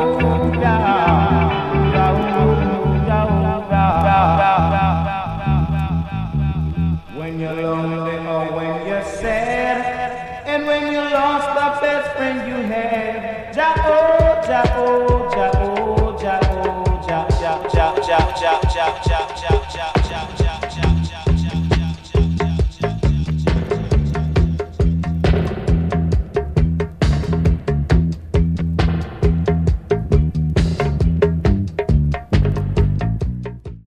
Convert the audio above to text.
When you're lonely or when you're sad, and when you lost the best friend you had.